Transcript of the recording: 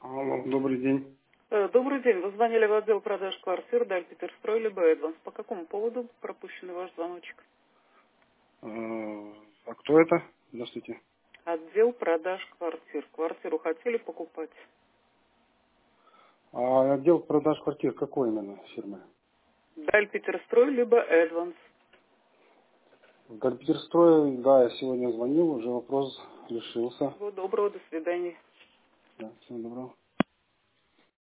Алло, добрый день. Добрый день. Вы звонили в отдел продаж квартир Дальпетерстрой либо Эдванс. По какому поводу пропущен ваш звоночек? А кто это? Здравствуйте. Отдел продаж квартир. Квартиру хотели покупать? А отдел продаж квартир какой именно фирмы? Дальпетерстрой либо Эдванс. В Гальпетерстрой, да, я сегодня звонил, уже вопрос решился. Всего доброго, до свидания. Да, всего доброго.